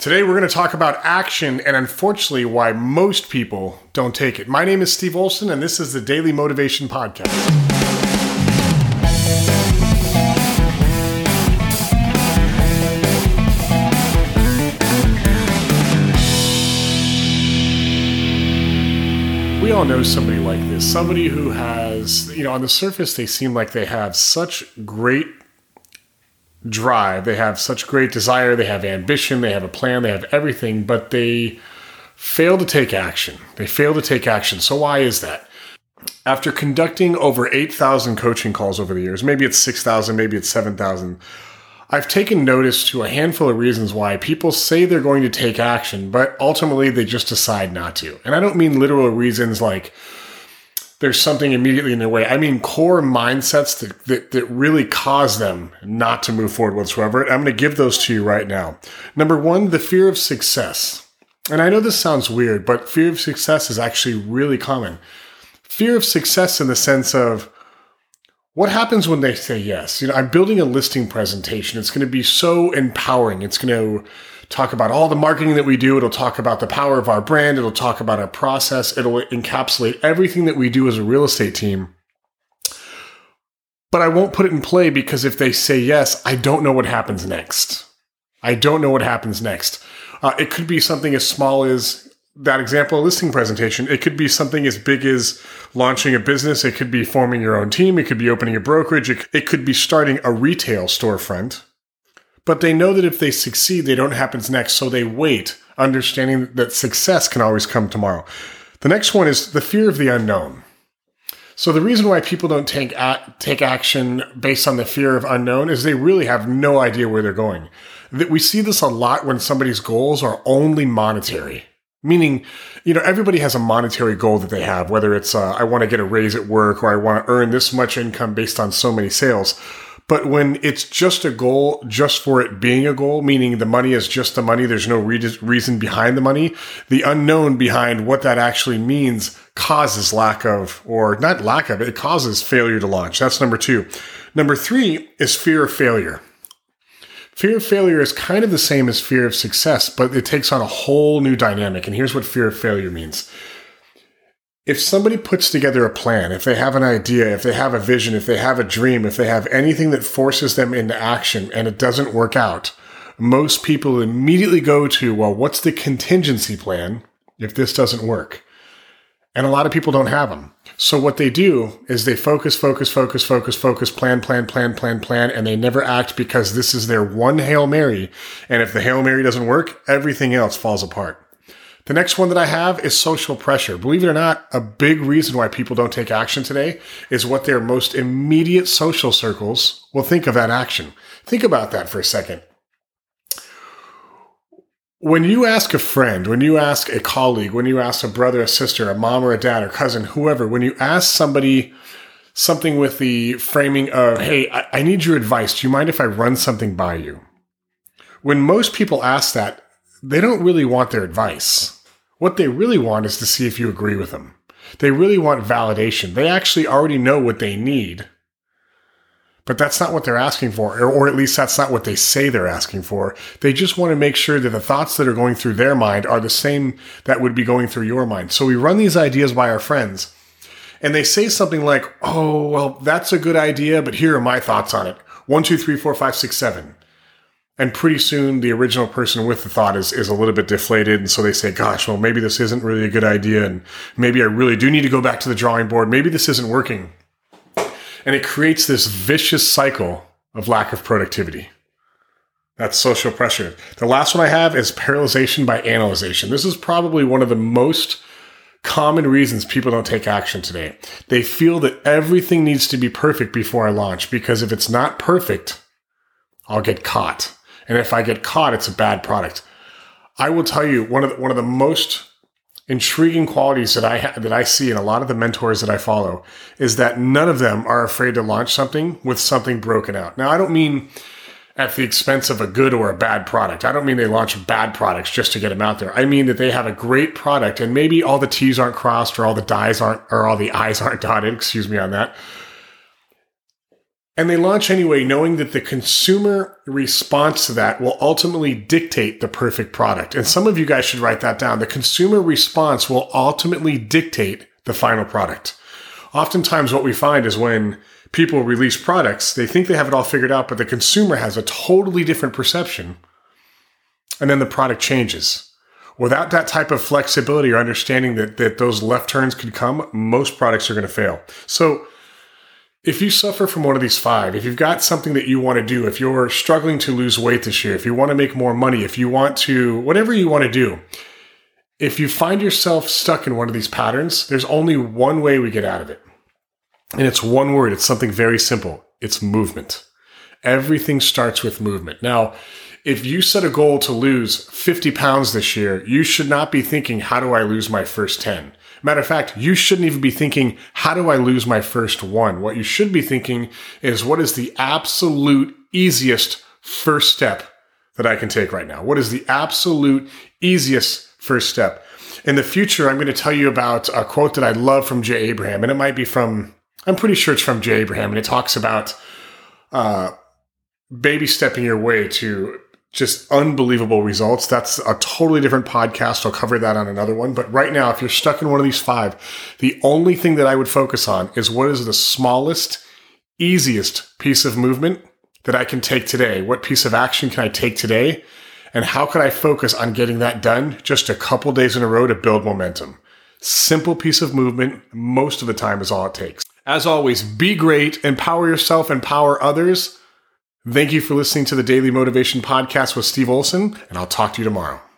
Today we're going to talk about action and unfortunately why most people don't take it. My name is Steve Olson and this is the Daily Motivation Podcast. We all know somebody like this, somebody who has, on the surface they seem like they have such great drive, they have such great desire, they have ambition, they have a plan, they have everything, but they fail to take action. So why is that? After conducting over 8,000 coaching calls over the years, maybe it's 6,000, maybe it's 7,000, I've taken notice to a handful of reasons why people say they're going to take action, but ultimately they just decide not to. And I don't mean literal reasons like there's something immediately in their way. I mean core mindsets that really cause them not to move forward whatsoever. And I'm going to give those to you right now. Number one, the fear of success. And I know this sounds weird, but fear of success is actually really common. Fear of success in the sense of what happens when they say yes. I'm building a listing presentation. It's going to be so empowering. It's going to talk about all the marketing that we do. It'll talk about the power of our brand. It'll talk about our process. It'll encapsulate everything that we do as a real estate team. But I won't put it in play because if they say yes, I don't know what happens next. It could be something as small as that example, a listing presentation. It could be something as big as launching a business. It could be forming your own team. It could be opening a brokerage. It could be starting a retail storefront. But they know that if they succeed, they don't know what happens next. So they wait, understanding that success can always come tomorrow. The next one is the fear of the unknown. So the reason why people don't take action based on the fear of unknown is they really have no idea where they're going. We see this a lot when somebody's goals are only monetary. Meaning, everybody has a monetary goal that they have, whether it's I want to get a raise at work or I want to earn this much income based on so many sales. But when it's just a goal, just for it being a goal, meaning the money is just the money, there's no reason behind the money, the unknown behind what that actually means causes it causes failure to launch. That's number two. Number three is fear of failure. Fear of failure is kind of the same as fear of success, but it takes on a whole new dynamic. And here's what fear of failure means. If somebody puts together a plan, if they have an idea, if they have a vision, if they have a dream, if they have anything that forces them into action and it doesn't work out, most people immediately go to, well, what's the contingency plan if this doesn't work? And a lot of people don't have them. So what they do is they focus, plan, and they never act because this is their one Hail Mary. And if the Hail Mary doesn't work, everything else falls apart. The next one that I have is social pressure. Believe it or not, a big reason why people don't take action today is what their most immediate social circles will think of that action. Think about that for a second. When you ask a friend, when you ask a colleague, when you ask a brother, a sister, a mom or a dad or cousin, whoever, when you ask somebody something with the framing of, hey, I need your advice. Do you mind if I run something by you? When most people ask that, they don't really want their advice. What they really want is to see if you agree with them. They really want validation. They actually already know what they need. But that's not what they're asking for, or at least that's not what they say they're asking for. They just want to make sure that the thoughts that are going through their mind are the same that would be going through your mind. So we run these ideas by our friends, and they say something like, oh, well, that's a good idea, but here are my thoughts on it. 1, 2, 3, 4, 5, 6, 7. And pretty soon the original person with the thought is a little bit deflated. And so they say, gosh, well, maybe this isn't really a good idea. And maybe I really do need to go back to the drawing board. Maybe this isn't working. And it creates this vicious cycle of lack of productivity. That's social pressure. The last one I have is paralyzation by analyzation. This is probably one of the most common reasons people don't take action today. They feel that everything needs to be perfect before I launch, because if it's not perfect, I'll get caught. And if I get caught, it's a bad product. I will tell you, one of the most intriguing qualities that I see in a lot of the mentors that I follow is that none of them are afraid to launch something with something broken out. Now, I don't mean at the expense of a good or a bad product. I don't mean they launch bad products just to get them out there. I mean that they have a great product and maybe all the T's aren't crossed or all the I's aren't dotted. Excuse me on that. And they launch anyway, knowing that the consumer response to that will ultimately dictate the perfect product. And some of you guys should write that down. The consumer response will ultimately dictate the final product. Oftentimes what we find is when people release products, they think they have it all figured out, but the consumer has a totally different perception. And then the product changes. Without that type of flexibility or understanding that those left turns could come, most products are going to fail. So if you suffer from one of these 5, if you've got something that you want to do, if you're struggling to lose weight this year, if you want to make more money, if you want to, whatever you want to do, if you find yourself stuck in one of these patterns, there's only one way we get out of it. And it's one word. It's something very simple. It's movement. Everything starts with movement. Now, if you set a goal to lose 50 pounds this year, you should not be thinking, how do I lose my first 10? Matter of fact, you shouldn't even be thinking, how do I lose my first 1? What you should be thinking is, what is the absolute easiest first step that I can take right now? What is the absolute easiest first step? In the future, I'm going to tell you about a quote that I love from Jay Abraham, and it might be from, I'm pretty sure it's from Jay Abraham, and it talks about baby stepping your way to just unbelievable results. That's a totally different podcast. I'll cover that on another one. But right now, if you're stuck in one of these 5, the only thing that I would focus on is, what is the smallest, easiest piece of movement that I can take today? What piece of action can I take today? And how can I focus on getting that done just a couple days in a row to build momentum? Simple piece of movement most of the time is all it takes. As always, be great, empower yourself, empower others. Thank you for listening to the Daily Motivation Podcast with Steve Olson, and I'll talk to you tomorrow.